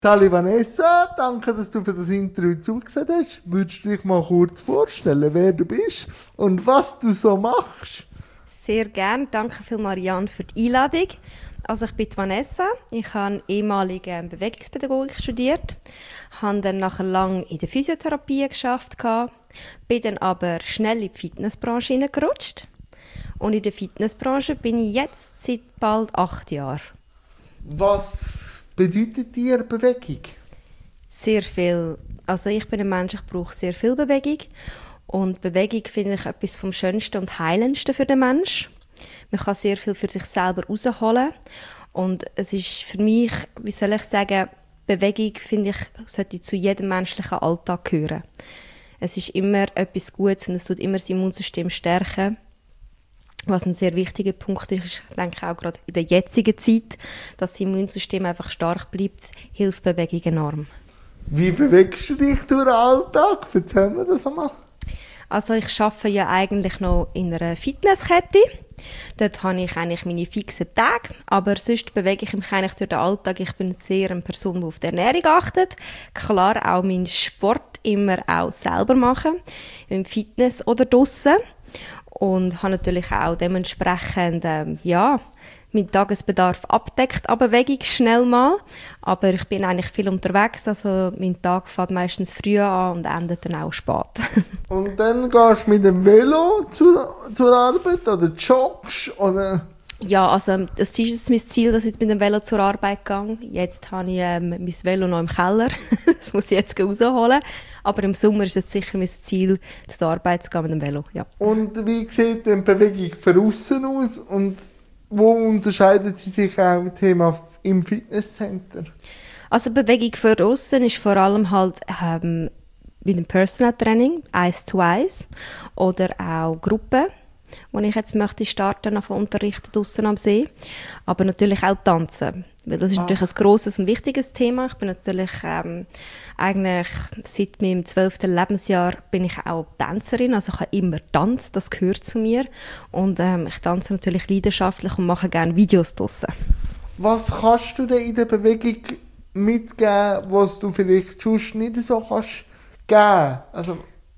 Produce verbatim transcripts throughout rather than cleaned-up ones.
Sali Vanessa, danke, dass du für das Interview zugesehen hast. Würdest du dich mal kurz vorstellen, wer du bist und was du so machst? Sehr gerne. Danke viel, Marianne, für die Einladung. Also ich bin Vanessa. Ich habe ehemalige Bewegungspädagogik studiert, habe dann nachher lang in der Physiotherapie geschafft, bin dann aber schnell in die Fitnessbranche hineingerutscht. Und in der Fitnessbranche bin ich jetzt seit bald acht Jahren. Was bedeutet dir Bewegung? Sehr viel. Also ich bin ein Mensch, ich brauche sehr viel Bewegung. Und Bewegung finde ich etwas vom Schönsten und Heilendsten für den Menschen. Man kann sehr viel für sich selber rausholen. Und es ist für mich, wie soll ich sagen, Bewegung, finde ich, sollte zu jedem menschlichen Alltag gehören. Es ist immer etwas Gutes und es tut immer das Immunsystem stärken. Was ein sehr wichtiger Punkt ist, ich denke auch gerade in der jetzigen Zeit, dass das Immunsystem einfach stark bleibt, hilft Bewegung enorm. Wie bewegst du dich durch den Alltag? Erzähl mir das einmal. Also ich arbeite ja eigentlich noch in einer Fitnesskette. Dort habe ich eigentlich meine fixen Tage, aber sonst bewege ich mich eigentlich durch den Alltag. Ich bin sehr eine Person, die auf die Ernährung achtet. Klar, auch meinen Sport immer auch selber machen, im Fitness oder draussen. Und habe natürlich auch dementsprechend, ähm, ja, meinen Tagesbedarf abdeckt, aber Bewegung schnell mal. Aber ich bin eigentlich viel unterwegs, also mein Tag fängt meistens früh an und endet dann auch spät. Und dann gehst du mit dem Velo zur, zur Arbeit oder joggst oder... Ja, also das ist jetzt mein Ziel, dass ich mit dem Velo zur Arbeit gehe. Jetzt habe ich ähm, mein Velo noch im Keller. Das muss ich jetzt rausholen. Aber im Sommer ist es sicher mein Ziel, zur Arbeit zu gehen mit dem Velo. Ja. Und wie sieht denn Bewegung von außen aus? Und wo unterscheidet sie sich auch im Thema im Fitnesscenter? Also Bewegung von außen ist vor allem halt ähm, mit dem Personal Training, eins zu eins oder auch Gruppen, wo ich jetzt möchte starten, auf unterrichten draussen am See. Aber natürlich auch tanzen, weil das ist ah. natürlich ein grosses und wichtiges Thema. Ich bin natürlich ähm, eigentlich seit meinem zwölften Lebensjahr bin ich auch Tänzerin, also ich habe immer Tanz, das gehört zu mir. Und ähm, ich tanze natürlich leidenschaftlich und mache gerne Videos draussen. Was kannst du denn in der Bewegung mitgeben, was du vielleicht sonst nicht so kannst geben? Also,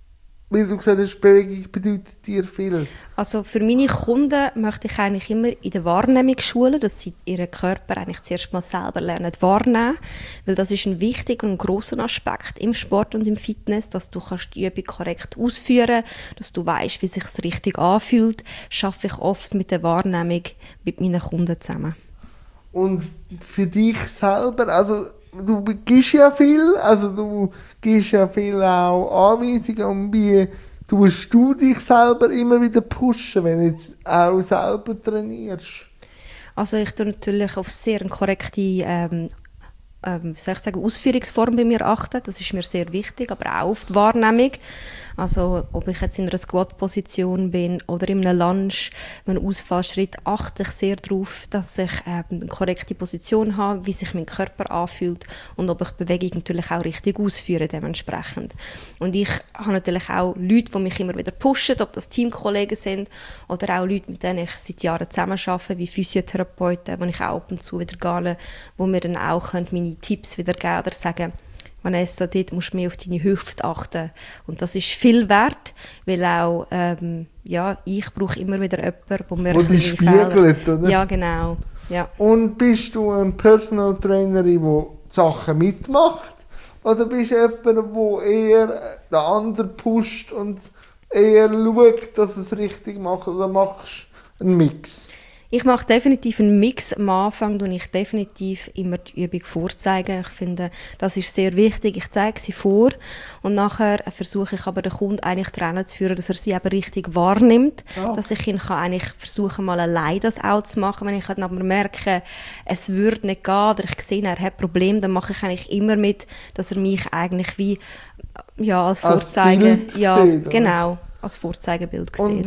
wie du gesagt hast, Bewegung bedeutet dir viel. Also für meine Kunden möchte ich eigentlich immer in der Wahrnehmung schulen, dass sie ihren Körper eigentlich zuerst mal selber lernen wahrnehmen, weil das ist ein wichtiger und grosser Aspekt im Sport und im Fitness, dass du kannst die Übung korrekt ausführen, dass du weißt, wie sich es richtig anfühlt, schaffe ich oft mit der Wahrnehmung mit meinen Kunden zusammen. Und für dich selber, also du gibst ja viel, also du gibst ja viel auch Anweisungen und wie tust du dich selber immer wieder pushen, wenn du jetzt auch selber trainierst? Also ich tue natürlich auf sehr eine korrekte ähm, ähm, soll ich sagen, Ausführungsform bei mir achten, das ist mir sehr wichtig, aber auch auf die Wahrnehmung. Also ob ich jetzt in einer Squat-Position bin oder in einem Lunge, einem Ausfallschritt, achte ich sehr darauf, dass ich äh, eine korrekte Position habe, wie sich mein Körper anfühlt und ob ich die Bewegung natürlich auch richtig ausführe dementsprechend. Und ich habe natürlich auch Leute, die mich immer wieder pushen, ob das Teamkollegen sind oder auch Leute, mit denen ich seit Jahren zusammenarbeite, wie Physiotherapeuten, wo ich auch ab und zu wieder gehe, wo mir dann auch meine Tipps wieder geben oder sagen, Vanessa, dort musst du mehr auf deine Hüfte achten. Und das ist viel wert, weil auch, ähm, ja, ich brauche immer wieder jemanden, der mir... Wo die spiegelt, oder? Ja, genau. Ja. Und bist du eine Personal Trainerin, die Sachen mitmacht? Oder bist du jemand, der eher den anderen pusht und eher schaut, dass es richtig macht? Oder machst du einen Mix? Ich mache definitiv einen Mix. Am Anfang tue ich definitiv immer die Übung vorzeigen. Ich finde, das ist sehr wichtig. Ich zeige sie vor und nachher versuche ich aber den Kunden eigentlich daran zu führen, dass er sie eben richtig wahrnimmt. Okay. Dass ich ihn kann eigentlich versuchen, mal allein das auch zu machen. Wenn ich dann aber merke, es würde nicht gehen oder ich sehe, er hat Probleme, dann mache ich eigentlich immer mit, dass er mich eigentlich wie ja, als Vorzeige... Als ja, sieht, genau, als Vorzeigebild sieht.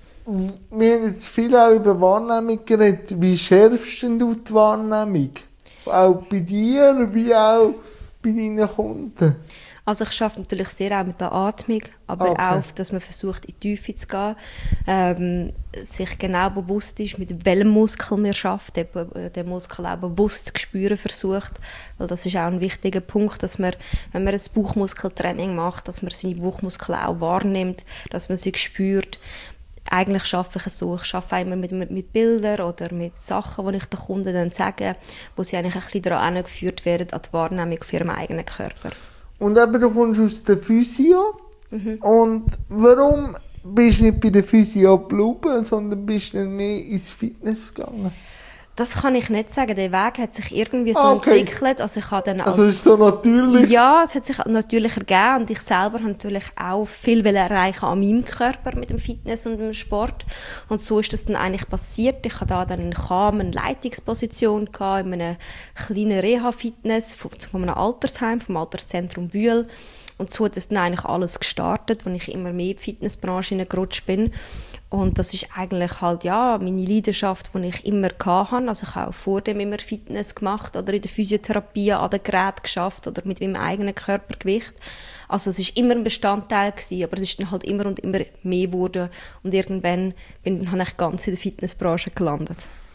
Wir haben jetzt viel auch über Wahrnehmung geredet. Wie schärfst denn du die Wahrnehmung? Auch bei dir, wie auch bei deinen Kunden? Also ich arbeite natürlich sehr auch mit der Atmung, aber Okay. auch, dass man versucht, in die Tiefe zu gehen, ähm, sich genau bewusst ist, mit welchem Muskel man arbeitet, eben, den Muskel auch bewusst zu spüren versucht, weil das ist auch ein wichtiger Punkt, dass man, wenn man ein Bauchmuskeltraining macht, dass man seine Bauchmuskeln auch wahrnimmt, dass man sie spürt. Eigentlich arbeite ich es so, ich arbeite immer mit, mit Bildern oder mit Sachen, die ich den Kunden dann sage, wo sie eigentlich ein bisschen daran angeführt werden, an die Wahrnehmung für ihren eigenen Körper. Und eben, du kommst aus der Physio. Mhm. Und warum bist du nicht bei der Physio geblieben, sondern bist dann mehr ins Fitness gegangen? Das kann ich nicht sagen. Der Weg hat sich irgendwie so Ah, okay. entwickelt. Also ich habe dann als Also ist so natürlich? Ja, es hat sich natürlich ergeben und ich selber habe natürlich auch viel erreichen an meinem Körper mit dem Fitness und dem Sport. Und so ist das dann eigentlich passiert. Ich hatte da dann in Cham eine Leitungsposition gehabt, in einem kleinen Reha-Fitness von, von einem Altersheim, vom Alterszentrum Bühl. Und so hat es dann eigentlich alles gestartet, als ich immer mehr in die Fitnessbranche hineingerutscht bin. Und das ist eigentlich halt, ja, meine Leidenschaft, die ich immer hatte. Also ich habe auch vor dem immer Fitness gemacht oder in der Physiotherapie an den Geräten geschafft oder mit meinem eigenen Körpergewicht. Also es war immer ein Bestandteil gewesen, aber es ist dann halt immer und immer mehr geworden. Und irgendwann bin dann ich ganz in der Fitnessbranche gelandet.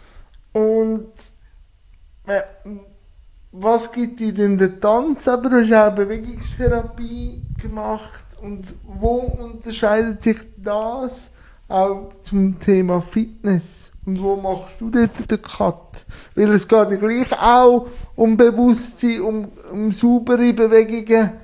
Und äh, was gibt dir denn der Tanz? Aber du hast auch Bewegungstherapie gemacht. Und wo unterscheidet sich das auch zum Thema Fitness? Und wo machst du dort den Cut? Weil es geht ja gleich auch um Bewusstsein, um, um saubere Bewegungen.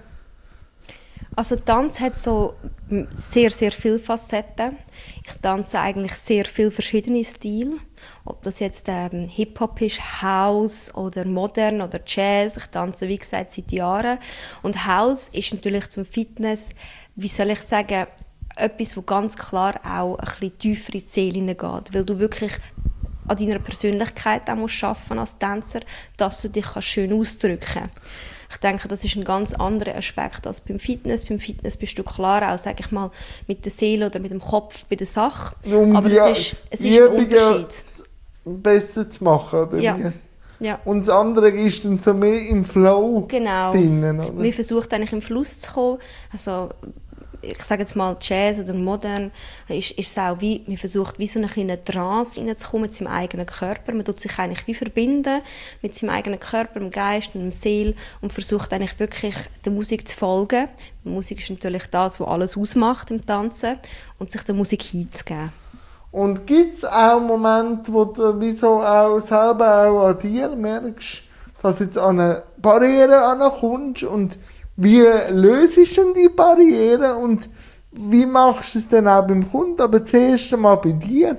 Also Tanz hat so sehr, sehr viele Facetten. Ich tanze eigentlich sehr viele verschiedene Stile. Ob das jetzt ähm, Hip-Hop ist, House oder Modern oder Jazz. Ich tanze, wie gesagt, seit Jahren. Und House ist natürlich zum Fitness, wie soll ich sagen, etwas, wo ganz klar auch ein bisschen tiefer in die Seele hineingeht. Weil du wirklich an deiner Persönlichkeit auch musst arbeiten als Tänzer, dass du dich schön ausdrücken kannst. Ich denke, das ist ein ganz anderer Aspekt als beim Fitness. Beim Fitness bist du klar auch, sage ich mal, mit der Seele oder mit dem Kopf bei der Sache. Um aber die, es ist, es ist ein Unterschied. Besser zu machen, oder Ja. wie? Ja. Und das andere ist dann so mehr im Flow Genau. drinnen, oder? Man versucht eigentlich im Fluss zu kommen. Also, ich sage jetzt mal Jazz oder Modern, ist, ist es auch wie, man versucht wie so eine kleine Trance reinzukommen mit seinem eigenen Körper. Man tut sich eigentlich wie verbinden mit seinem eigenen Körper, dem Geist und der Seele und versucht eigentlich wirklich der Musik zu folgen. Die Musik ist natürlich das, was alles ausmacht im Tanzen und sich der Musik hinzugeben. Und gibt es auch Momente, wo du wieso auch selber auch an dir merkst, dass du jetzt an eine Barriere ankommst und wie löst du denn die Barriere und wie machst du es dann auch beim Kunden, aber zuerst einmal bei dir?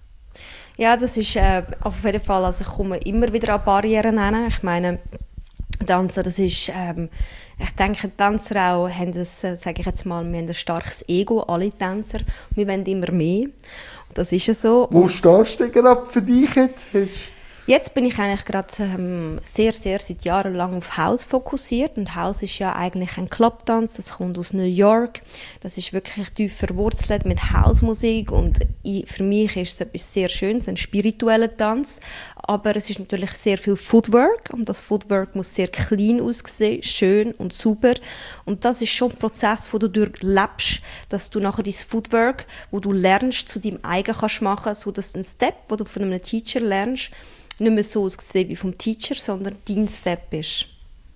Ja, das ist äh, auf jeden Fall, also ich komme immer wieder an Barrieren hin. Ich meine, Tanzen, das ist, ähm, ich denke, Tänzer auch haben das, äh, sage ich jetzt mal, wir haben ein starkes Ego, alle Tänzer, wir wollen immer mehr. Und das ist ja so. Wo stehst du gerade für dich jetzt? Hast Jetzt bin ich eigentlich gerade ähm, sehr, sehr seit Jahren lang auf House fokussiert. Und House ist ja eigentlich ein Clubtanz, das kommt aus New York. Das ist wirklich tief verwurzelt mit Housemusik. Und ich, für mich ist es etwas sehr Schönes, ein spiritueller Tanz. Aber es ist natürlich sehr viel Footwork. Und das Footwork muss sehr clean aussehen, schön und sauber. Und das ist schon ein Prozess, wo du durchlebst, dass du nachher dein Footwork, wo du lernst, zu deinem eigenen kannst machen, sodass du einen Step, den du von einem Teacher lernst, nicht mehr so aussehen wie vom Teacher, sondern dein Step ist.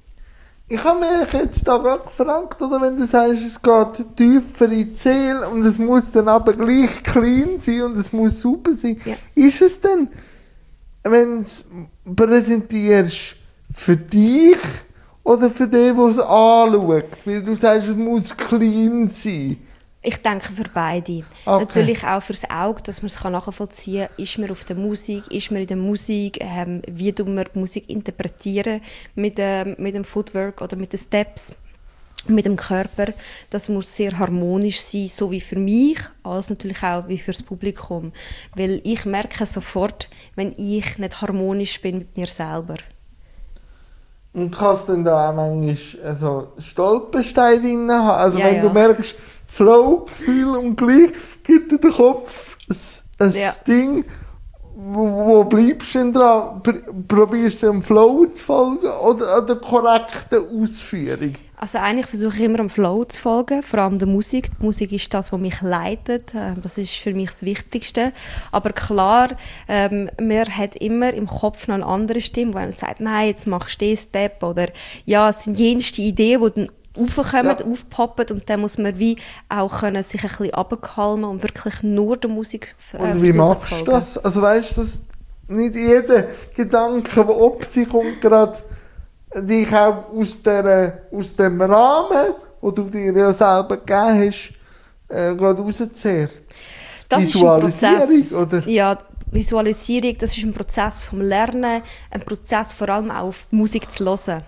Ich habe mich jetzt da gerade gefragt, oder wenn du sagst, es geht tiefer in die Seele und es muss dann aber gleich clean sein und es muss super sein. Ja. Ist es denn, wenn du es präsentierst, für dich oder für den, der es anschaut? Weil du sagst, es muss clean sein. Ich denke für beide. Okay. Natürlich auch fürs Auge, dass man es nachvollziehen kann. Ist man auf der Musik, ist man in der Musik, ähm, wie tun wir die Musik interpretieren mit, ähm, mit dem Footwork oder mit den Steps, mit dem Körper. Das muss sehr harmonisch sein, so wie für mich, als natürlich auch wie für das Publikum. Weil ich merke sofort, wenn ich nicht harmonisch bin mit mir selber. Und kannst du dann da auch manchmal also Stolpersteine drin haben? Also Ja, wenn ja. du merkst, Flow, Gefühl und gleich gibt dir der Kopf ein, ein Ja. Ding. wo, wo bleibst du denn dran? Pr- Probierst du dem Flow zu folgen oder an der korrekten Ausführung? Also eigentlich versuche ich immer am Flow zu folgen, vor allem der Musik. Die Musik ist das, was mich leitet. Ähm, Das ist für mich das Wichtigste. Aber klar, ähm, man hat immer im Kopf noch eine andere Stimme, die einem sagt, nein, jetzt machst du den Step. Oder ja, es sind jenste Ideen, die dann aufkommen, Ja. aufpoppen. Und dann muss man wie auch können sich ein bisschen runterkalmen und wirklich nur der Musik äh, Und wie versuchen zu machst du folgen. das? Also weißt du, dass nicht jeder Gedanke, der ob sich kommt, gerade dich auch aus, der, aus dem Rahmen, den du dir ja selber gegeben hast, äh, gerade rauszehrt? Das ist ein Prozess. Visualisierung, oder? Ja, Visualisierung, das ist ein Prozess vom Lernen, ein Prozess vor allem auch auf die Musik zu hören.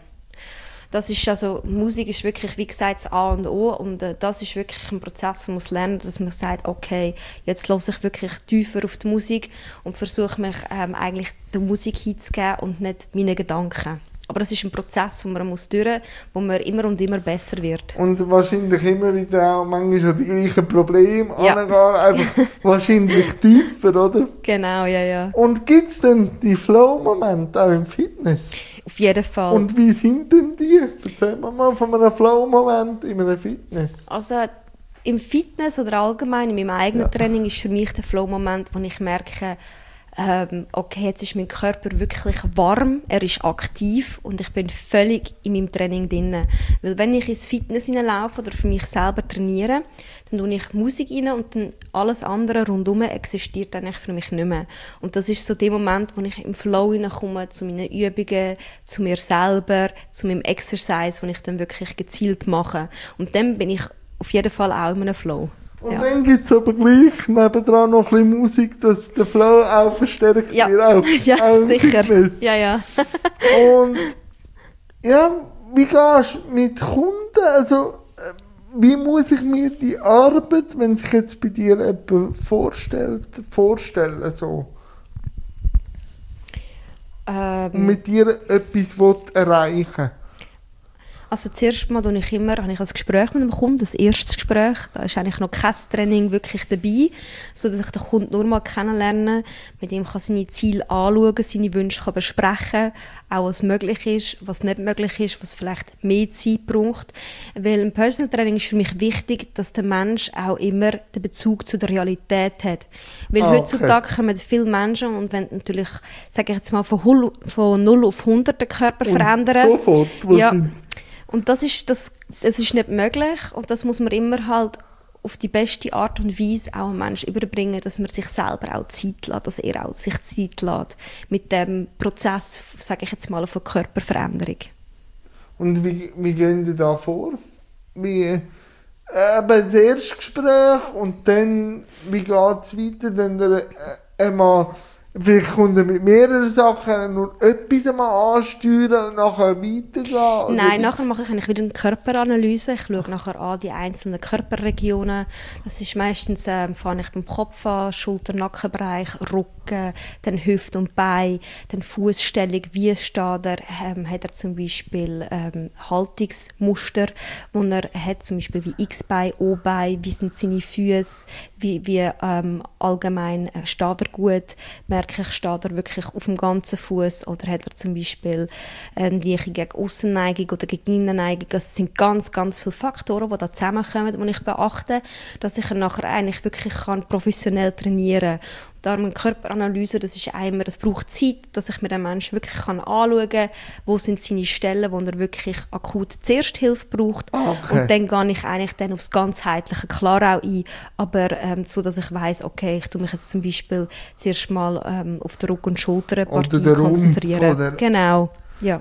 Das ist also, Musik ist wirklich, wie gesagt, das A und O und äh, das ist wirklich ein Prozess, man muss lernen, dass man sagt, okay, jetzt höre ich wirklich tiefer auf die Musik und versuche mich ähm, eigentlich der Musik hinzugeben und nicht meinen Gedanken. Aber das ist ein Prozess, den man muss durch, wo man immer und immer besser wird. Und wahrscheinlich immer wieder auch manchmal die gleichen Probleme Ja. angehen, einfach wahrscheinlich tiefer, oder? Genau, ja, ja. Und gibt es denn die Flow-Momente auch im Fitness? Auf jeden Fall. Und wie sind denn die? Erzähl mir mal von einem Flow-Moment in einem Fitness. Also im Fitness oder allgemein in meinem eigenen Ja. Training ist für mich der Flow-Moment, wo ich merke, ähm, okay, jetzt ist mein Körper wirklich warm, er ist aktiv und ich bin völlig in meinem Training drin. Weil wenn ich ins Fitness hineinlaufe oder für mich selber trainiere, dann tue ich Musik rein und dann alles andere rundherum existiert eigentlich für mich nicht mehr. Und das ist so der Moment, wo ich im Flow hineinkomme, zu meinen Übungen, zu mir selber, zu meinem Exercise, wo ich dann wirklich gezielt mache. Und dann bin ich auf jeden Fall auch in einem Flow. Und Ja. dann gibt es aber gleich nebendran noch ein bisschen Musik, dass der Flow auch verstärkt Ja, wird. Auch, ja auch im sicher. Fitness. Ja, ja. Und ja, wie gehst du mit Kunden? Also, äh, wie muss ich mir die Arbeit, wenn sich jetzt bei dir jemand vorstellt, vorstellen so? Und Ähm, mit dir etwas will erreichen also zuerst mal tue ich immer, habe ich ein Gespräch mit dem Kunden, das erste Gespräch. Da ist eigentlich noch kein Training wirklich dabei, sodass ich den Kunden nur mal kennenlerne, mit ihm kann seine Ziele anschauen, seine Wünsche kann besprechen, auch was möglich ist, was nicht möglich ist, was vielleicht mehr Zeit braucht. Weil im Personal Training ist für mich wichtig, dass der Mensch auch immer den Bezug zu der Realität hat. Weil Ah, okay. heutzutage kommen viele Menschen und wenn natürlich, sage ich jetzt mal, von, Hull, von null auf hundert den Körper Und verändern. sofort, Ja. wahrscheinlich. Und das ist, das, das ist nicht möglich und das muss man immer halt auf die beste Art und Weise auch einem Menschen überbringen, dass man sich selber auch Zeit lässt, dass er auch sich Zeit lässt mit dem Prozess, sage ich jetzt mal, von Körperveränderung. Und wie, wie gehen die da vor? Wie, äh, eben das erste Gespräch und dann, wie geht es weiter? Dann der, äh, einmal, vielleicht kommt er mit mehreren Sachen nur etwas einmal ansteuern und nachher weitergehen? Oder Nein, wie- nachher mache ich eigentlich wieder eine Körperanalyse. Ich schaue nachher an die einzelnen Körperregionen. Das ist meistens, ähm, fange ich beim Kopf an, Schulter-, Nackenbereich, Rücken, dann Hüfte und Bein, dann Fußstellung, wie steht er, ähm, hat er zum Beispiel ähm, Haltungsmuster, wo er hat, zum Beispiel wie X-Bein, O-Bein, wie sind seine Füße, wie, wie ähm, allgemein äh, steht er gut, merke ich, steht er wirklich auf dem ganzen Fuß oder hat er zum Beispiel eine Leiche gegen Aussenneigung oder gegen Innenneigung. Das sind ganz, ganz viele Faktoren, die da zusammenkommen, die ich beachte, dass ich nachher eigentlich wirklich kann professionell trainieren kann. Darum eine Körperanalyse, das ist einmal, es braucht Zeit, dass ich mir den Menschen wirklich kann anschauen kann, wo sind seine Stellen, wo er wirklich akut zuerst Hilfe braucht. Ah, okay. Und dann gehe ich eigentlich dann aufs ganzheitliche klar auch ein, aber ähm, so, dass ich weiss, okay, ich tue mich jetzt zum Beispiel zuerst mal ähm, auf den Rücken- und Schulternpartie Oder den Rumpf, konzentrieren. oder? Genau, ja.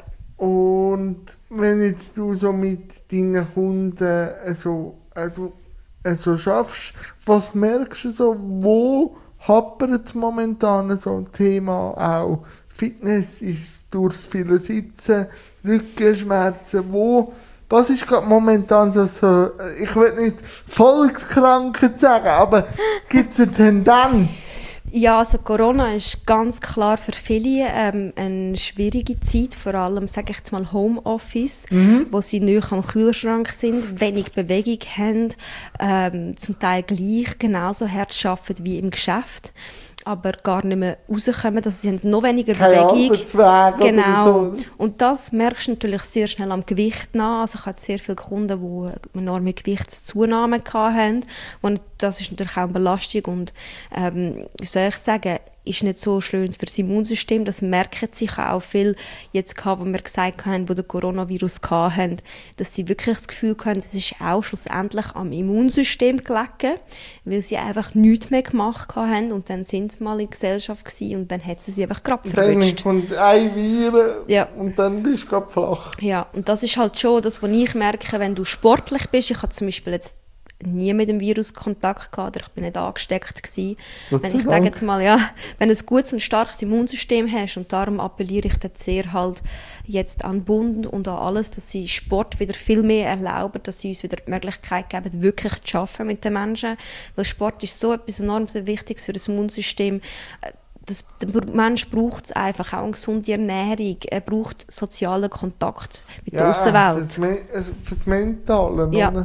Und wenn jetzt du so mit deinen Kunden äh, so, äh, du, äh, so schaffst, was merkst du so, wo hapert es momentan so ein Thema auch? Fitness ist durchs viele Sitzen, Rückenschmerzen, wo, was ist gerade momentan so, so, ich will nicht Volkskrankheit sagen, aber gibt es eine Tendenz? Ja, also Corona ist ganz klar für viele ähm, eine schwierige Zeit, vor allem, sage ich jetzt mal, Homeoffice, Mhm. wo sie nicht am Kühlschrank sind, wenig Bewegung haben, ähm, zum Teil gleich genauso hart arbeiten wie im Geschäft. aber gar nicht mehr rauskommen, dass sie haben noch weniger Kein Bewegung. Arbeitsweg Genau. oder so. Und das merkst du natürlich sehr schnell am Gewicht nach. Also ich hatte sehr viele Kunden, die enorme Gewichtszunahme hatten. Und das ist natürlich auch eine Belastung. Und ähm, wie soll ich sagen, ist nicht so schön für das Immunsystem. Das merken sich auch viel jetzt gehabt, wo wir gesagt haben, wo der Coronavirus hatten, dass sie wirklich das Gefühl hatten, es ist auch schlussendlich am Immunsystem gelegen, weil sie einfach nichts mehr gemacht haben und dann sind sie mal in der Gesellschaft gewesen und dann hat sie sie einfach gerade Dann verwünscht. kommt ein Viren Ja. und dann bist du gerade flach. Ja, und das ist halt schon das, was ich merke, wenn du sportlich bist. Ich hatte zum Beispiel jetzt nie mit dem Virus Kontakt gehabt, oder ich bin nicht angesteckt gewesen. Gott Wenn sei ich sage Dank. jetzt mal, ja, wenn du ein gutes und starkes Immunsystem hast, und darum appelliere ich dann sehr halt jetzt an den Bund und an alles, dass sie Sport wieder viel mehr erlauben, dass sie uns wieder die Möglichkeit geben, wirklich zu arbeiten mit den Menschen, weil Sport ist so etwas enorm Wichtiges für das Immunsystem. Das, der Mensch braucht es einfach, auch eine gesunde Ernährung, er braucht sozialen Kontakt mit der Außenwelt. Fürs, Me äh, fürs Mentale. Ja. Oder?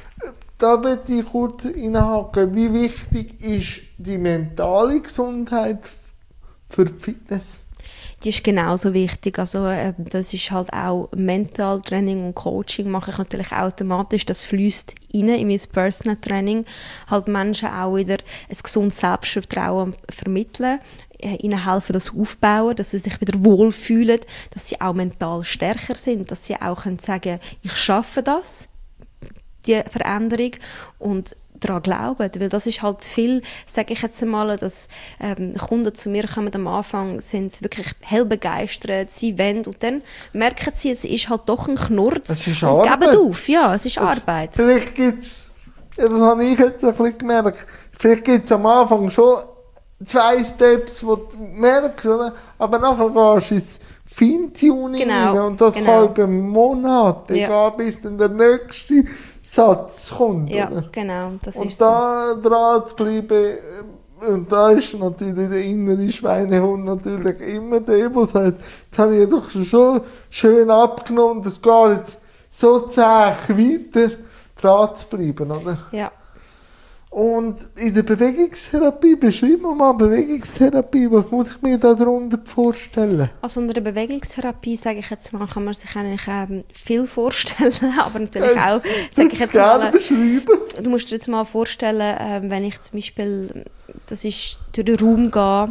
Da möchte ich kurz reinhaken. Wie wichtig ist die mentale Gesundheit für die Fitness? Die ist genauso wichtig. Also, äh, das ist halt auch Mentaltraining und Coaching mache ich natürlich automatisch. Das fließt rein in mein Personal Training. Halt Menschen auch wieder ein gesundes Selbstvertrauen vermitteln, äh, ihnen helfen, das aufbauen, dass sie sich wieder wohlfühlen, dass sie auch mental stärker sind, dass sie auch können sagen, ich schaffe das, die Veränderung, und daran glauben, weil das ist halt viel, sage ich jetzt einmal, dass ähm, Kunden zu mir kommen am Anfang, sind sie wirklich hell begeistert, sie wollen, und dann merken sie, es ist halt doch ein Knurz Es ist und Arbeit. geben auf, ja, es ist Es- Arbeit. Vielleicht gibt es, ja, das habe ich jetzt ein bisschen gemerkt, vielleicht gibt es am Anfang schon zwei Steps, die du merkst, oder? Aber nachher gehst du ins Feintuning Genau, rein und das genau. kann über Monate Ja. gehen, bis dann der nächste Satz kommt. Ja, oder? genau, das Und ist so. da dran zu bleiben, äh, und da ist natürlich der innere Schweinehund natürlich immer der, der sagt, jetzt habe ich doch schon schön abgenommen, das geht jetzt so zäh weiter, dran zu bleiben, oder? Ja. Und in der Bewegungstherapie, beschreib mir mal Bewegungstherapie, was muss ich mir da darunter vorstellen? Also unter der Bewegungstherapie, sage ich jetzt mal, kann man sich eigentlich ähm, viel vorstellen, aber natürlich auch, sage ich jetzt gerne mal, beschreiben. du musst dir jetzt mal vorstellen, ähm, wenn ich zum Beispiel, das ist durch den Raum gehe,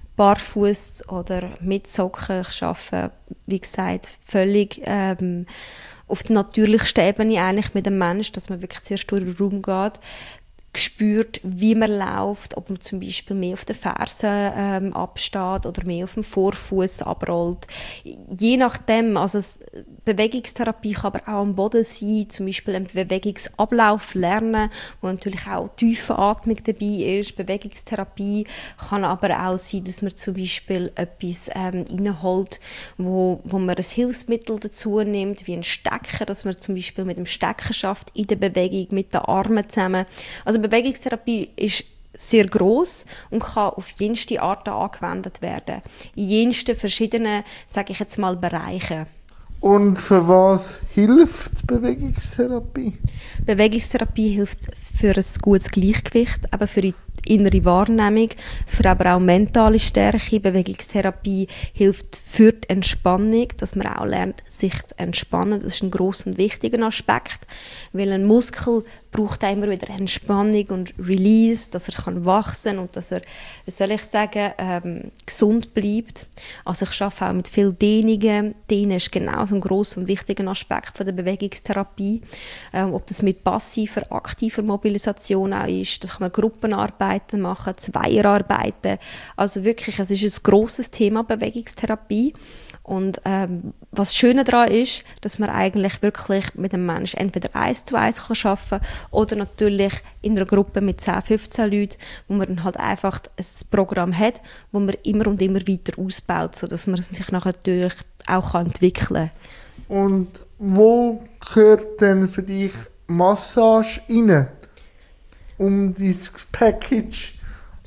barfuß oder mit Socken, ich arbeite, wie gesagt, völlig ähm, auf der natürlichsten Ebene eigentlich mit dem Menschen, dass man wirklich zuerst durch den Raum geht, gespürt, wie man läuft, ob man zum Beispiel mehr auf den Fersen ähm, absteht oder mehr auf dem Vorfuß abrollt. Je nachdem, also es, Bewegungstherapie kann aber auch am Boden sein, zum Beispiel einen Bewegungsablauf lernen, wo natürlich auch tiefe Atmung dabei ist. Bewegungstherapie kann aber auch sein, dass man zum Beispiel etwas ähm, reinholt, wo, wo man ein Hilfsmittel dazu nimmt, wie ein Stecker, dass man zum Beispiel mit dem Stecker schafft in der Bewegung, mit den Armen zusammen. Also Bewegungstherapie ist sehr gross und kann auf jenste Arten angewendet werden. In jensten verschiedenen, sage ich jetzt mal, Bereichen. Und für was hilft die Bewegungstherapie? Bewegungstherapie hilft für ein gutes Gleichgewicht, aber für die innere Wahrnehmung, für aber auch mentale Stärke. Bewegungstherapie hilft für die Entspannung, dass man auch lernt, sich zu entspannen. Das ist ein grosser und wichtiger Aspekt, weil ein Muskel braucht auch immer wieder Entspannung und Release, dass er kann wachsen und dass er, wie soll ich sagen, ähm, gesund bleibt. Also ich arbeite auch mit vielen Dehnungen. Dehnen ist genauso ein grosser und wichtiger Aspekt von der Bewegungstherapie. Ähm, ob das mit passiver, aktiver Mobilisation auch ist, da kann man Gruppenarbeiten machen, Zweierarbeiten. Also wirklich, es ist ein grosses Thema, Bewegungstherapie. Und ähm, was Schöne daran ist, dass man eigentlich wirklich mit dem Menschen entweder eins zu eins kann arbeiten kann oder natürlich in einer Gruppe mit zehn, fünfzehn Leuten, wo man dann halt einfach ein Programm hat, wo man immer und immer weiter ausbaut, sodass man sich nachher natürlich auch kann entwickeln kann. Und wo gehört denn für dich Massage rein? Um dieses Package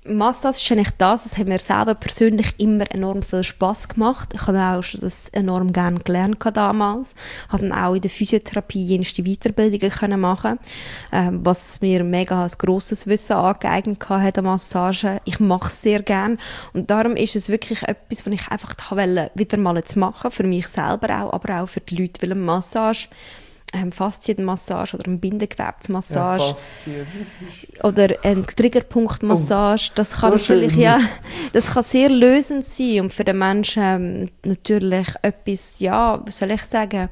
Massage ist eigentlich das, das hat mir selber persönlich immer enorm viel Spass gemacht. Ich habe auch schon das enorm gerne gelernt damals. Ich habe dann auch in der Physiotherapie jenste Weiterbildungen können machen, ähm, was mir mega ein grosses Wissen angeeignet hat an Massage. Ich mache es sehr gerne und darum ist es wirklich etwas, was ich einfach wollte, wieder mal jetzt machen, für mich selber auch, aber auch für die Leute, weil eine Massage, Ähm, Faszienmassage oder eine Bindegewebsmassage ja, oder eine Triggerpunktmassage, das kann so natürlich schön. ja, das kann sehr lösend sein und für den Menschen ähm, natürlich etwas, ja, was soll ich sagen,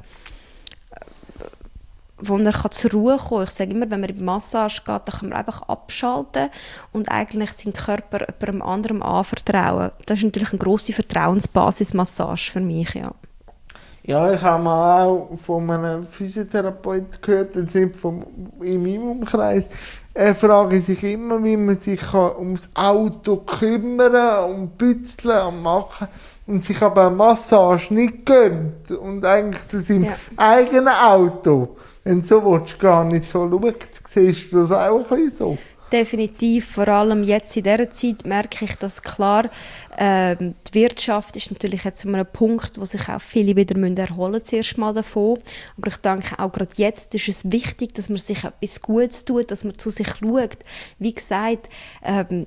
wo er kann zur Ruhe kommen. Ich sage immer, wenn man in die Massage geht, dann kann man einfach abschalten und eigentlich seinen Körper jemandem anderem anvertrauen. Das ist natürlich eine grosse Vertrauensbasis-Massage für mich, ja. Ja, ich habe mal auch von einem Physiotherapeuten gehört, jetzt nicht vom, in meinem Umkreis. Er fragt sich immer, wie man sich kann ums Auto kümmern und bützeln und machen und sich aber eine Massage nicht gönnt und eigentlich zu seinem ja. eigenen Auto, wenn du so willst, gar nicht so schaut. Siehst du das auch ein bisschen so? Definitiv, vor allem jetzt in dieser Zeit merke ich, dass klar, ähm, die Wirtschaft ist natürlich jetzt an einem Punkt, wo sich auch viele wieder erholen müssen, zuerst mal davon. Aber ich denke, auch gerade jetzt ist es wichtig, dass man sich etwas Gutes tut, dass man zu sich schaut. Wie gesagt, ähm,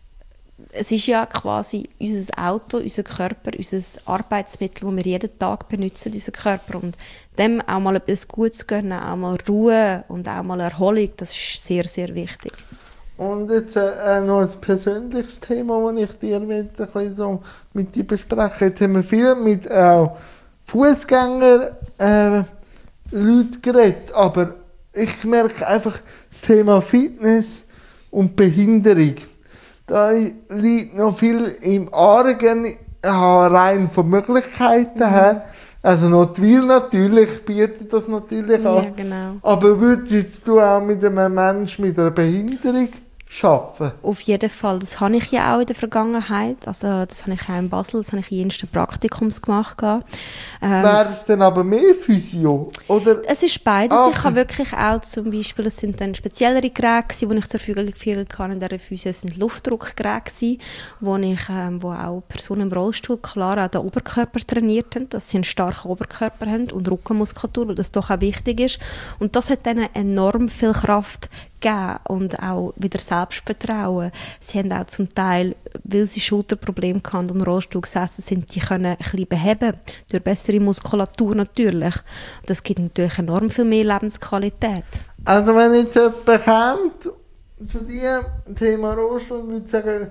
es ist ja quasi unser Auto, unser Körper, unser Arbeitsmittel, das wir jeden Tag benutzen, unser Körper. Und dem auch mal etwas Gutes gönnen, auch mal Ruhe und auch mal Erholung, das ist sehr, sehr wichtig. Und jetzt äh, noch ein persönliches Thema, das ich dir ein bisschen so mit dir besprechen. Jetzt haben wir viel mit äh, Fußgänger äh, Leuten geredet, aber ich merke einfach das Thema Fitness und Behinderung. Da liegt noch viel im Argen, äh, rein von Möglichkeiten mhm. her. Also Notwil natürlich bietet das natürlich an. Ja, genau. Aber würdest du auch mit einem Menschen mit einer Behinderung arbeiten? Auf jeden Fall. Das habe ich ja auch in der Vergangenheit. Also das habe ich auch in Basel, das habe ich in jensten Praktikums gemacht. Ähm, Wäre es dann aber mehr Physio? Oder? Es ist beides. Ach. Ich habe wirklich auch zum Beispiel, es sind dann speziellere Geräte, die ich zur Verfügung geführt habe in dieser Physio. Es sind Luftdruckgeräte, wo, ich, ähm, wo auch Personen im Rollstuhl klar auch den Oberkörper trainiert haben, dass sie einen starken Oberkörper haben und Rückenmuskulatur, weil das doch auch wichtig ist. Und das hat dann enorm viel Kraft gegeben und auch wieder Selbstvertrauen. Sie haben auch zum Teil, weil sie Schulterprobleme hatten und im Rollstuhl gesessen sind, die können ein bisschen beheben, durch bessere Muskulatur natürlich. Das gibt natürlich enorm viel mehr Lebensqualität. Also wenn jetzt jemand kommt zu dir, Thema Rollstuhl, und würde sagen,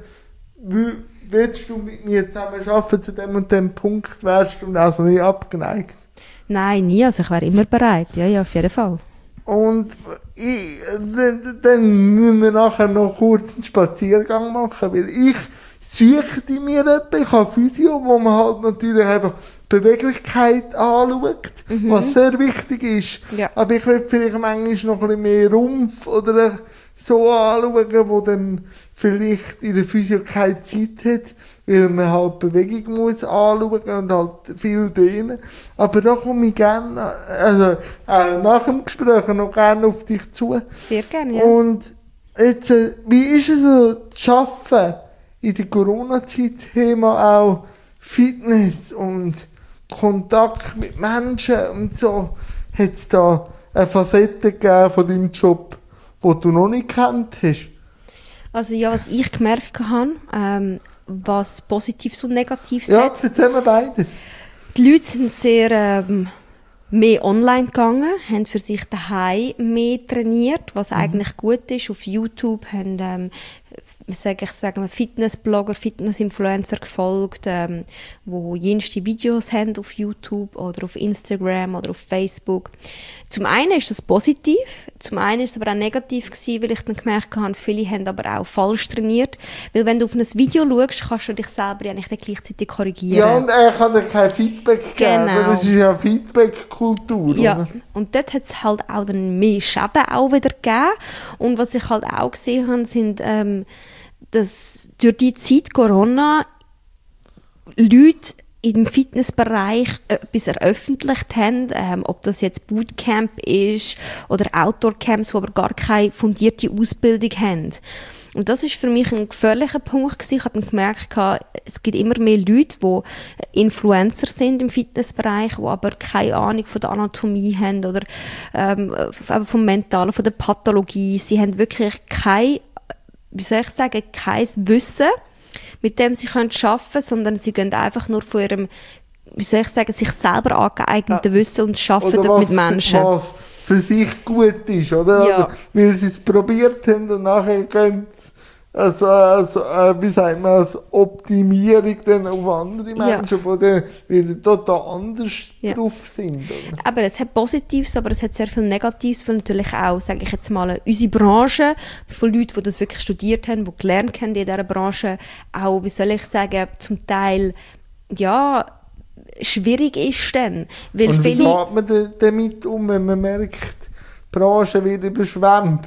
willst du mit mir zusammen arbeiten zu dem und dem Punkt, wärst du also nicht abgeneigt? Nein, nie. Also ich wäre immer bereit. Ja, ja, auf jeden Fall. Und ich, dann, dann müssen wir nachher noch kurz einen Spaziergang machen, weil ich suche mir etwas, ich habe Physio, wo man halt natürlich einfach Beweglichkeit anschaut, mhm. was sehr wichtig ist. Ja. Aber ich will vielleicht manchmal noch ein bisschen mehr Rumpf oder so anschauen, wo dann vielleicht in der Physio keine Zeit hat, weil man halt Bewegung muss anschauen und halt viel dehnen. Aber da komme ich gerne, also auch nach dem Gespräch noch gerne auf dich zu. Sehr gerne, ja. Und jetzt, wie ist es so, zu arbeiten in der Corona-Zeit, Thema auch Fitness und Kontakt mit Menschen und so, hat es da eine Facette gegeben von deinem Job, die du noch nicht gekannt hast? Also ja, was ich gemerkt habe, ähm, was Positives und Negatives ja, hat. Ja, jetzt haben wir beides. Die Leute sind sehr ähm, mehr online gegangen, haben für sich daheim mehr trainiert, was mhm. eigentlich gut ist. Auf YouTube haben ähm, ich sage, ich sage Fitnessblogger, Fitnessinfluencer gefolgt, ähm, wo jenste Videos haben auf YouTube oder auf Instagram oder auf Facebook. Zum einen ist das positiv, zum einen ist es aber auch negativ gewesen, weil ich dann gemerkt habe, viele haben aber auch falsch trainiert, weil wenn du auf ein Video schaust, kannst du dich selber ja nicht gleichzeitig korrigieren. Ja, und er kann dir kein Feedback geben, genau. Das ist ja Feedback-Kultur. Ja, oder? Und dort hat es halt auch dann mehr Schäden auch wieder gegeben. Und was ich halt auch gesehen habe, sind, ähm, dass durch die Zeit Corona Leute im Fitnessbereich etwas eröffentlicht haben, ähm, ob das jetzt Bootcamp ist oder Outdoor-Camps, die aber gar keine fundierte Ausbildung haben. Und das ist für mich ein gefährlicher Punkt gewesen. Ich habe dann gemerkt, es gibt immer mehr Leute, die Influencer sind im Fitnessbereich, die aber keine Ahnung von der Anatomie haben oder ähm, vom Mentalen, von der Pathologie. Sie haben wirklich kein, wie soll ich sagen, kein Wissen, mit dem sie arbeiten können, sondern sie gehen einfach nur von ihrem, wie soll ich sagen, sich selber angeeigneten Wissen und arbeiten dort mit Menschen. Was für sich gut ist, oder? Ja. Oder weil sie es probiert haben und nachher können sie, also, also äh, wie sagt man, als Optimierung dann auf andere Menschen, ja. die dann wieder total anders ja. drauf sind. Oder? Aber es hat Positives, aber es hat sehr viel Negatives, weil natürlich auch, sage ich jetzt mal, unsere Branche von Leuten, die das wirklich studiert haben, die gelernt haben in dieser Branche, auch, wie soll ich sagen, zum Teil, ja, schwierig ist dann. Weil und wie viele, geht man damit um, wenn man merkt, die Branche wird überschwemmt?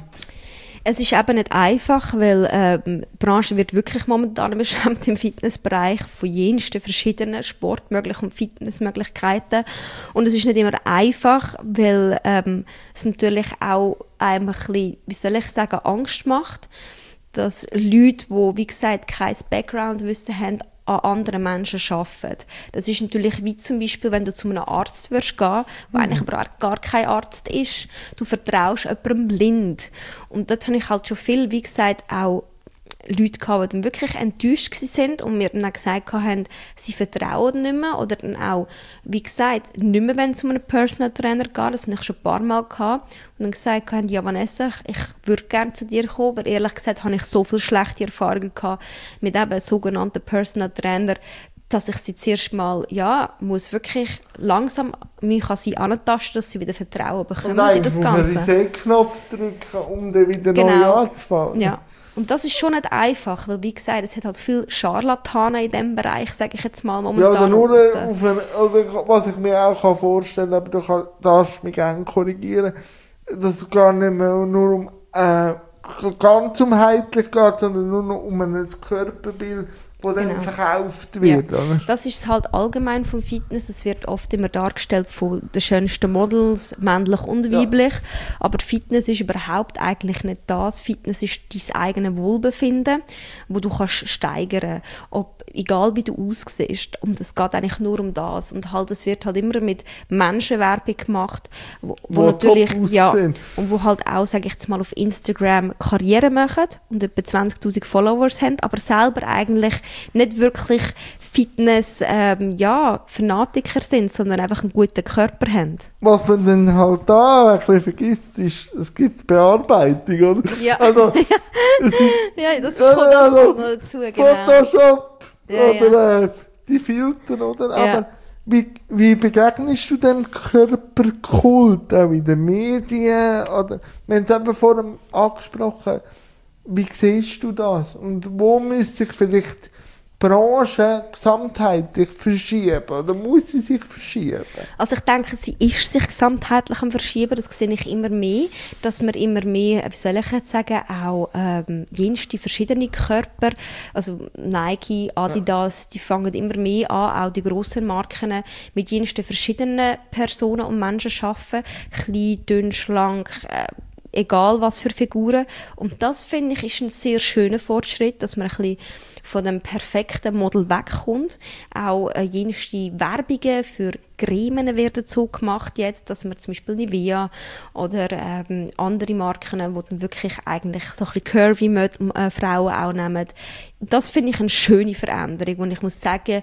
Es ist eben nicht einfach, weil ähm, die Branche wird wirklich momentan überschwemmt im Fitnessbereich von jensten verschiedenen Sportmöglichkeiten und Fitnessmöglichkeiten. Und es ist nicht immer einfach, weil ähm, es natürlich auch einem ein bisschen, wie soll ich sagen, Angst macht, dass Leute, die, wie gesagt, kein Background-Wissen haben, an anderen Menschen arbeiten. Das ist natürlich wie zum Beispiel, wenn du zu einem Arzt wirst gehen, der mhm. eigentlich aber gar kein Arzt ist. Du vertraust jemandem blind. Und dort habe ich halt schon viel, wie gesagt, auch Leute gehabt, die dann wirklich enttäuscht waren und mir dann auch gesagt haben, sie vertrauen nicht mehr oder dann auch, wie gesagt, nicht mehr, wenn es um einen Personal Trainer geht, das habe ich schon ein paar Mal gehabt, und dann gesagt haben, ja Vanessa, ich würde gerne zu dir kommen, aber ehrlich gesagt habe ich so viele schlechte Erfahrungen gehabt mit eben sogenannten Personal Trainer, dass ich sie zuerst mal, ja, muss wirklich langsam mich an sie antasten, dass sie wieder Vertrauen bekommen in das Ganze. Und muss man den Reset-Knopf drücken, um dann wieder genau. neu anzufangen. Ja. Und das ist schon nicht einfach, weil wie gesagt, es hat halt viele Scharlatane in diesem Bereich, sage ich jetzt mal momentan. Ja, oder nur auf ein, oder was ich mir auch vorstellen kann, aber du kann, darfst mich gerne korrigieren, dass es gar nicht mehr nur um äh, ganz umheitlich geht, sondern nur noch um ein Körperbild, das dann genau. verkauft wird. Ja. Oder? Das ist halt allgemein vom Fitness. Es wird oft immer dargestellt von den schönsten Models, männlich und weiblich. Ja. Aber Fitness ist überhaupt eigentlich nicht das. Fitness ist dein eigenes Wohlbefinden, wo du kannst steigern. Ob, egal wie du aussiehst. Und es geht eigentlich nur um das. Und halt, es wird halt immer mit Menschenwerbung gemacht, wo, wo, wo natürlich, ja, und wo halt auch, sage ich jetzt mal, auf Instagram Karriere machen und etwa zwanzigtausend Followers haben, aber selber eigentlich nicht wirklich Fitness, ähm, ja, Fanatiker sind, sondern einfach einen guten Körper haben. Was man dann halt da ein bisschen vergisst, ist, es gibt Bearbeitung, oder? Ja, also, es ist, ja das, ist, ja, das also, kommt noch dazu, genau. Photoshop ja, oder ja. Äh, die Filter, oder? Ja. Aber wie, wie begegnest du dem Körperkult auch in den Medien? Oder, wir haben es eben vorhin angesprochen, wie siehst du das? Und wo müsste sich vielleicht die Branche gesamtheitlich verschieben? Oder muss sie sich verschieben? Also ich denke, sie ist sich gesamtheitlich am Verschieben. Das sehe ich immer mehr, dass man immer mehr, wie soll ich jetzt sagen, auch ähm, jenste verschiedene Körper, also Nike, Adidas, ja. die fangen immer mehr an, auch die grossen Marken, mit jensten verschiedenen Personen und Menschen zu arbeiten. Klein, dünn, schlank, äh, egal was für Figuren. Und das, finde ich, ist ein sehr schöner Fortschritt, dass man ein bisschen von dem perfekten Model wegkommt. Auch äh, jenste Werbungen für Cremen werden so gemacht jetzt, dass man zum Beispiel Nivea oder ähm, andere Marken, die dann wirklich eigentlich so ein bisschen curvy äh, Frauen auch nehmen. Das finde ich eine schöne Veränderung und ich muss sagen,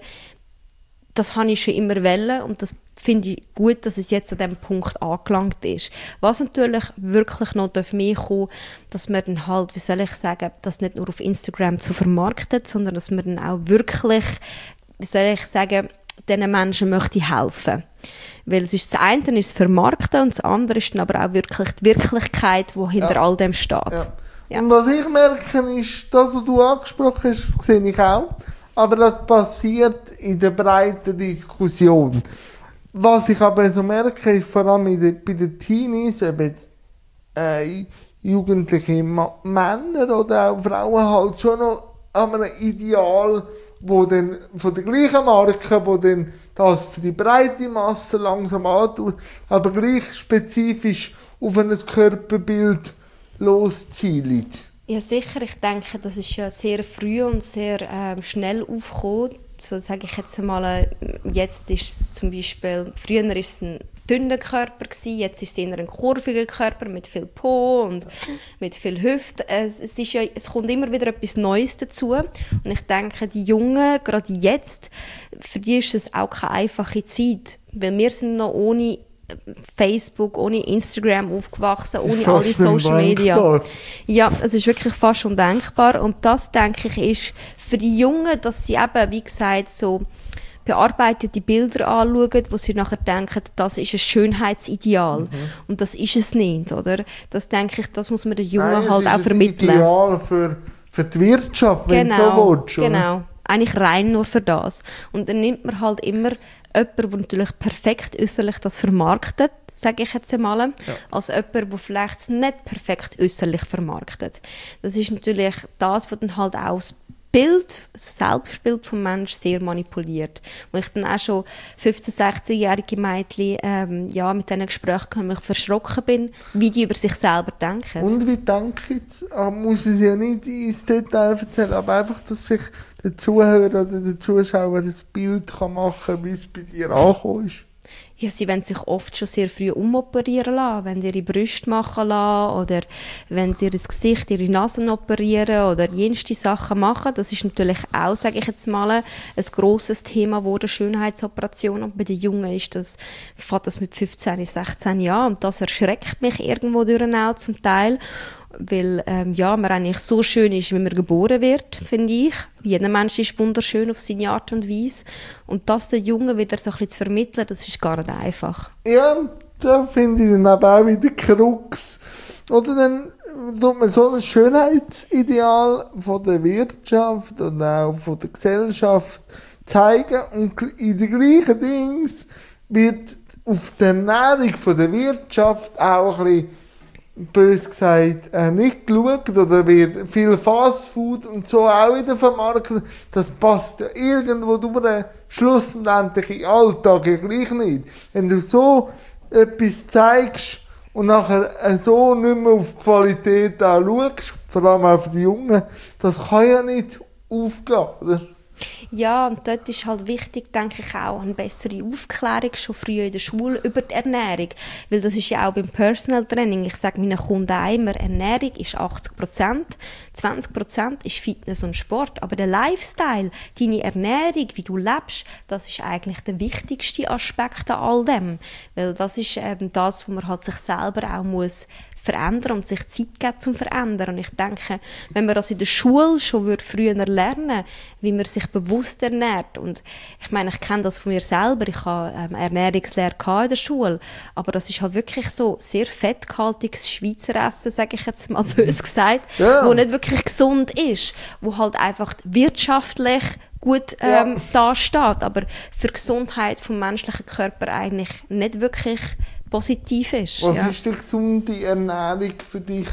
das habe ich schon immer wollen und das finde ich gut, dass es jetzt an diesem Punkt angelangt ist. Was natürlich wirklich noch mehr kommen, dass man dann halt, wie soll ich sagen, das nicht nur auf Instagram zu vermarktet, sondern dass man dann auch wirklich, wie soll ich sagen, diesen Menschen möchte helfen. Weil es ist das eine ist das Vermarkten und das andere ist dann aber auch wirklich die Wirklichkeit, die hinter ja. all dem steht. Ja. Ja. Und was ich merke, ist, das, was du angesprochen hast, das sehe ich auch. Aber das passiert in der breiten Diskussion. Was ich aber so merke, ist vor allem in der, bei den Teenies, ob jetzt äh, jugendliche Ma- Männer oder auch Frauen halt schon noch an einem Ideal, wo dann von der gleichen Marke, wo dann das für die breite Masse langsam antut, aber gleich spezifisch auf ein Körperbild loszielt. Ja, sicher. Ich denke, das ist ja sehr früh und sehr ähm, schnell aufgekommen. So sage ich jetzt einmal, äh, jetzt ist es zum Beispiel, früher war es ein dünner Körper gewesen, jetzt ist es eher ein kurviger Körper mit viel Po und mit viel Hüfte. Es, es, ist ja, es kommt immer wieder etwas Neues dazu. Und ich denke, die Jungen, gerade jetzt, für die ist es auch keine einfache Zeit. Weil wir sind noch ohne Facebook, ohne Instagram aufgewachsen, ohne Fast alle Social Media. undenkbar. Ja, es ist wirklich fast undenkbar. Und das, denke ich, ist für die Jungen, dass sie eben, wie gesagt, so bearbeitete Bilder anschauen, wo sie nachher denken, das ist ein Schönheitsideal. Mhm. Und das ist es nicht, oder? Das denke ich, das muss man den Jungen Nein, halt auch vermitteln. Das ist ein Ideal für, für die Wirtschaft, wenn Genau, du so willst. Oder? Genau, eigentlich rein nur für das. Und dann nimmt man halt immer jemanden, der natürlich perfekt äußerlich das vermarktet, sage ich jetzt einmal, ja. als jemand, der vielleicht es nicht perfekt äußerlich vermarktet. Das ist natürlich das, was dann halt auch das Bild, das Selbstbild des Menschen sehr manipuliert. Wo ich dann auch schon fünfzehn-, sechzehnjährige Mädchen ähm, ja, mit diesen Gesprächen mich verschrocken bin, wie die über sich selber denken. Und wie denke ich jetzt? Ah, muss ich es ja nicht ins Detail erzählen, aber einfach, dass sich der Zuhörer oder der Zuschauer ein Bild kann machen kann, wie es bei dir angekommen ist. Ja, sie wollen sich oft schon sehr früh umoperieren lassen, wenn sie ihre Brüste machen lassen oder wenn sie ihr Gesicht, ihre Nasen operieren oder jenste Sachen machen. Das ist natürlich auch, sage ich jetzt mal, ein grosses Thema geworden, Schönheitsoperationen. Und bei den Jungen ist das, fängt das mit fünfzehn, sechzehn Jahren und das erschreckt mich irgendwo durch auch zum Teil. Weil ähm, ja, man eigentlich so schön ist, wie man geboren wird, finde ich. Jeder Mensch ist wunderschön auf seine Art und Weise. Und das den Jungen wieder so ein bisschen zu vermitteln, das ist gar nicht einfach. Ja, und da finde ich dann aber auch wieder Krux. Oder dann tut man so ein Schönheitsideal von der Wirtschaft und auch von der Gesellschaft zeigen und in den gleichen Dings wird auf die Ernährung von der Wirtschaft auch ein bisschen bös gesagt, äh, nicht geschaut oder wird viel Fastfood und so auch wieder vermarktet. Das passt ja irgendwo durch, schlussendlich im Alltag ja gleich nicht. Wenn du so etwas zeigst und nachher äh, so nicht mehr auf die Qualität auch schaust, vor allem auch für die Jungen, das kann ja nicht aufgehen, oder? Ja, und dort ist halt wichtig, denke ich, auch eine bessere Aufklärung schon früh in der Schule über die Ernährung. Weil das ist ja auch beim Personal Training. Ich sage meinen Kunden auch immer, Ernährung ist achtzig Prozent, zwanzig Prozent ist Fitness und Sport. Aber der Lifestyle, deine Ernährung, wie du lebst, das ist eigentlich der wichtigste Aspekt an all dem. Weil das ist eben das, wo man halt sich selber auch muss verändern und sich Zeit geben zum Verändern. Und ich denke, wenn man das in der Schule schon früher lernen würde, wie man sich bewusst ernährt. Und ich meine, ich kenne das von mir selber. Ich habe ähm, Ernährungslehre in der Schule. Aber das ist halt wirklich so sehr fettgehaltiges Schweizer Essen, sage ich jetzt mal bös gesagt, ja. Wo nicht wirklich gesund ist. Wo halt einfach wirtschaftlich gut ähm, ja. dasteht, aber für die Gesundheit vom menschlichen Körper eigentlich nicht wirklich positiv ist. Was ja. ist die gesunde Ernährung für dich?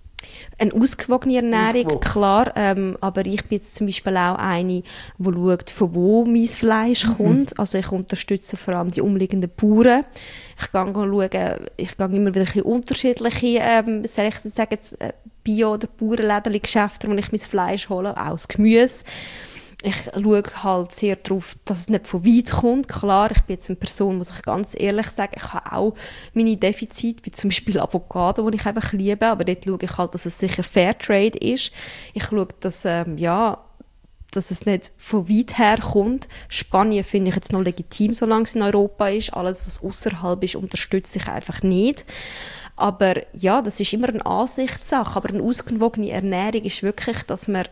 Eine ausgewogene Ernährung, Ausgewogen. klar, ähm, aber ich bin jetzt zum Beispiel auch eine, die schaut, von wo mein Fleisch mhm. kommt. Also ich unterstütze vor allem die umliegenden Bauern. Ich gehe schauen, ich gehe immer wieder ein bisschen unterschiedliche, ähm, soll ich sagen, jetzt, Bio- oder Bauernläden-Geschäfte, wo ich mein Fleisch hole, auch das Gemüse. Ich schaue halt sehr darauf, dass es nicht von weit kommt. Klar, ich bin jetzt eine Person, muss ich ganz ehrlich sagen, ich habe auch meine Defizite, wie zum Beispiel Avocado, die ich einfach liebe, aber dort schaue ich halt, dass es sicher Fairtrade ist. Ich schaue, dass, ähm, ja, dass es nicht von weit her kommt. Spanien finde ich jetzt noch legitim, solange es in Europa ist. Alles, was außerhalb ist, unterstütze ich einfach nicht. Aber ja, das ist immer eine Ansichtssache. Aber eine ausgewogene Ernährung ist wirklich, dass man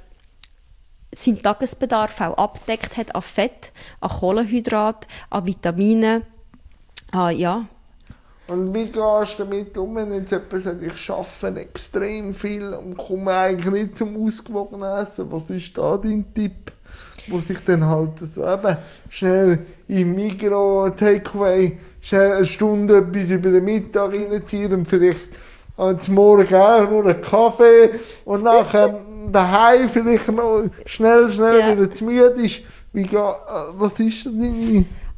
seinen Tagesbedarf auch abdeckt hat an Fett, an Kohlenhydrat, an Vitaminen, ah, ja. Und wie gehst du damit um, wenn jetzt jemand sagt, ich arbeite extrem viel und komme eigentlich nicht zum ausgewogenen Essen? Was ist da dein Tipp? Wo sich dann halt so eben schnell im Migros, Takeaway, schnell eine Stunde etwas über den Mittag reinziehen und vielleicht zum Morgen auch nur einen Kaffee und nachher daheim vielleicht noch schnell, schnell, yeah. wenn er zu müde ist. Wie, was ist denn deine...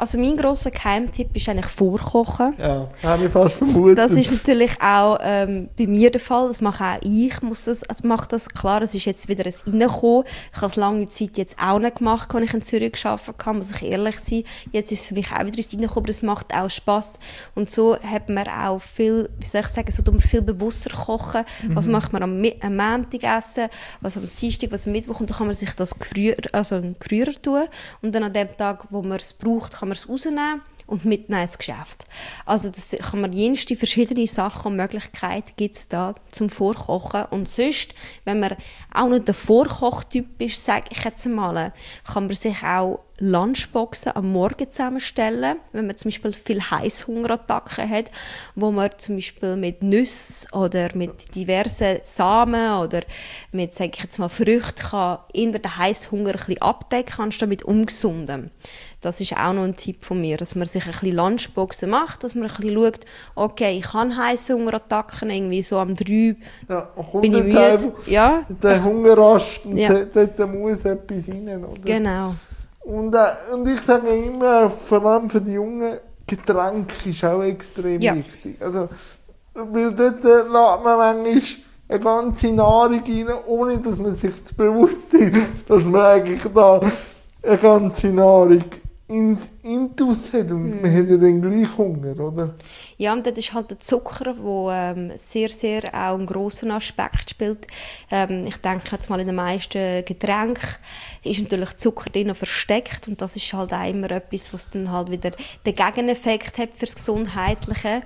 Also mein grosser Geheimtipp ist eigentlich Vorkochen. Ja, habe ich fast vermutet. Das ist natürlich auch ähm, bei mir der Fall, das mache auch ich, muss das, also mache das. Klar, es ist jetzt wieder ein Reinkommen. Ich habe es lange Zeit jetzt auch nicht gemacht, als ich in Zürich gearbeitet habe, muss ich ehrlich sein. Jetzt ist es für mich auch wieder ins Reinkommen, aber es macht auch Spass. Und so hat man auch viel, wie soll ich sagen, so tut man viel bewusster kochen. Mhm. Was macht man am, am Montag essen, was am Dienstag, was am Mittwoch, und dann kann man sich das früher, also früher tun. Und dann an dem Tag, wo man es braucht, kann man es rausnehmen und mitnehmen ins Geschäft. Also das kann man jenste verschiedene Sachen und Möglichkeiten gibt es da zum Vorkochen. Und sonst, wenn man auch nicht der Vorkochtyp ist, sage ich jetzt mal, kann man sich auch Lunchboxen am Morgen zusammenstellen, wenn man zum Beispiel viel Heißhungerattacken hat, wo man zum Beispiel mit Nüssen oder mit diversen Samen oder mit, sage ich jetzt mal, Früchten kann in den Heißhunger ein bisschen abdecken kann, anstatt mit Ungesundem. Das ist auch noch ein Tipp von mir, dass man sich ein bisschen Lunchboxen macht, dass man ein bisschen schaut, okay, ich habe Heißhungerattacken, irgendwie so am drei ja, bin ich müde. Ja, der Hungerrast, ja. dort muss etwas rein, oder? Genau. Und, äh, und ich sage immer, vor allem für die Jungen, Getränk ist auch extrem ja. wichtig. Also, weil dort äh, lässt man manchmal eine ganze Nahrung rein, ohne dass man sich bewusst ist, dass man eigentlich da eine ganze Nahrung ins Intus hat und mm. man hat ja dann gleich Hunger, oder? Ja, und das ist halt der Zucker, der ähm, sehr, sehr auch einen grossen Aspekt spielt. Ähm, ich denke jetzt mal, in den meisten Getränken ist natürlich Zucker drin versteckt und das ist halt auch immer etwas, was dann halt wieder den Gegeneffekt hat fürs Gesundheitliche.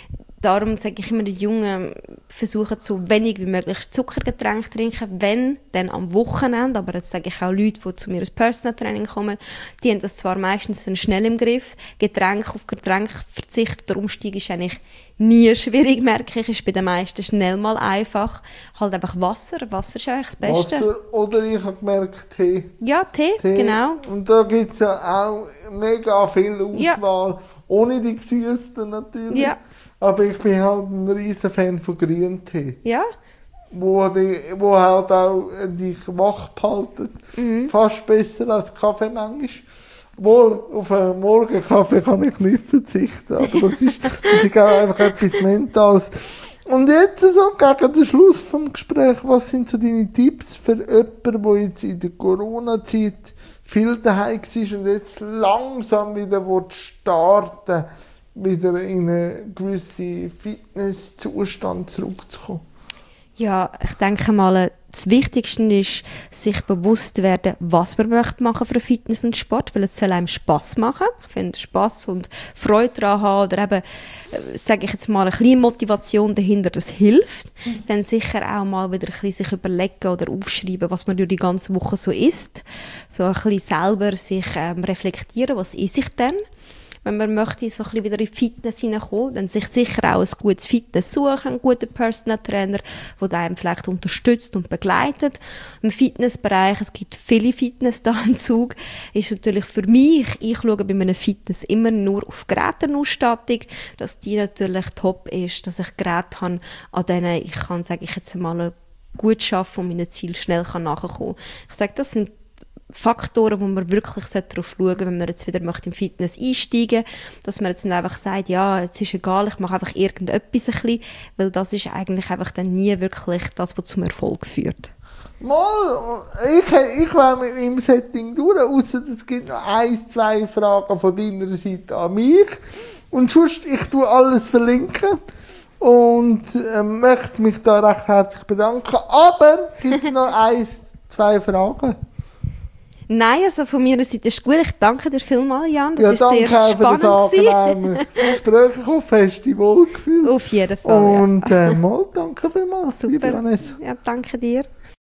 Darum sage ich immer den Jungen, versuchen so wenig wie möglich Zuckergetränke zu trinken, wenn, dann am Wochenende. Aber jetzt sage ich auch Leute, die zu mir ins Personal Training kommen, die haben das zwar meistens dann schnell im Griff. Getränk auf Getränk verzichten oder Umstieg ist eigentlich nie schwierig, merke ich. Ist bei den meisten schnell mal einfach. Halt einfach Wasser. Wasser ist eigentlich das Beste. Wasser oder ich habe gemerkt Tee. Ja, Tee, Tee. Genau. Und da gibt es ja auch mega viel Auswahl. Ja. Ohne die gesüßten natürlich. Ja. Aber ich bin halt ein riesen Fan von Grüntee. Ja. Wo, die, wo halt auch dich wach behalten. Mhm. Fast besser als Kaffee manchmal. Wohl, auf einen Morgenkaffee kann ich nicht verzichten. Aber das ist, das ist auch einfach etwas Mentales. Und jetzt so, gegen den Schluss des Gesprächs, was sind so deine Tipps für jemanden, der jetzt in der Corona-Zeit viel daheim war und jetzt langsam wieder starten will, wieder in einen gewissen Fitnesszustand zurückzukommen? Ja, ich denke mal, das Wichtigste ist, sich bewusst zu werden, was man möchte machen für Fitness und Sport, weil es soll einem Spass machen. Ich finde, Spass und Freude daran haben oder eben, sage ich jetzt mal, eine kleine Motivation dahinter, das hilft. Mhm. Dann sicher auch mal wieder ein bisschen sich überlegen oder aufschreiben, was man durch die ganze Woche so isst. So ein bisschen selber sich ähm, reflektieren, was esse ich denn? Wenn man möchte, so ein bisschen wieder in die Fitness hineinkommen, dann sich sicher auch ein gutes Fitness suchen, einen guten Personal Trainer, der einem vielleicht unterstützt und begleitet. Im Fitnessbereich, es gibt viele Fitness da im Zug, ist natürlich für mich, ich schaue bei meinem Fitness immer nur auf Geräteausstattung, dass die natürlich top ist, dass ich Geräte habe, an denen ich kann, sage ich jetzt mal, gut arbeiten und meinen Ziel schnell nachkommen kann. Ich sage, das sind Faktoren, wo man wirklich darauf schauen sollte, wenn man jetzt wieder möchte im Fitness einsteigen möchte, dass man jetzt nicht einfach sagt, ja, es ist egal, ich mache einfach irgendetwas ein bisschen, weil das ist eigentlich einfach dann nie wirklich das, was zum Erfolg führt. Mal, ich, ich war mit meinem Setting durch, ausser es gibt noch ein, zwei Fragen von deiner Seite an mich. Und sonst, ich tue alles verlinken und äh, möchte mich da recht herzlich bedanken. Aber gibt es noch ein, zwei Fragen? Nein, also von meiner Seite ist gut. Ich danke dir vielmals, Jan. Das ja, ist sehr spannend. Ja, danke für das angenehme Gespräch. Ich hoffe, hast du dich wohlgefühlt. Auf jeden Fall, Und äh, mal, danke vielmals, super. Ja, danke dir.